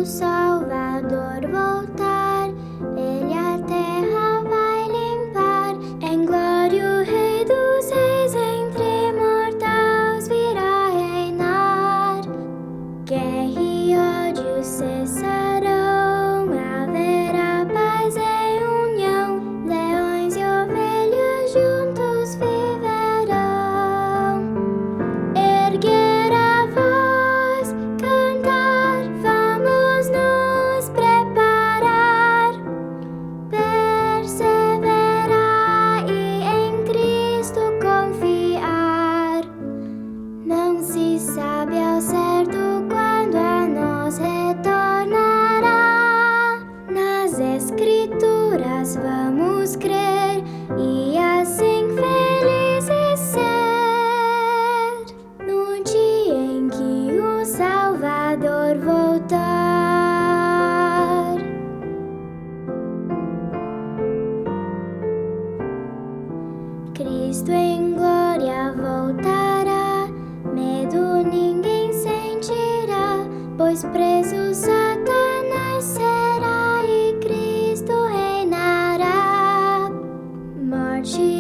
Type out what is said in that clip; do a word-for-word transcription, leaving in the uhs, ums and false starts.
o Salvador voltar, Ele a terra vai limpar. Em glória o Rei dos Reis entre mortais virá reinar. Guerra e ódio cessarão, haverá paz e união. Leões e ovelhas juntos viverão. Erguer a voz, cantar, vamos nos preparar. Perseverar e em Cristo confiar. Não se sabe ao certo quando a nós retornará. Nas Escrituras vamos crer e assim felizes ser, no dia em que o Salvador voltar. Cristo em glória voltará, medo ninguém sentirá, pois preso Satanás será e Cristo reinará. Morte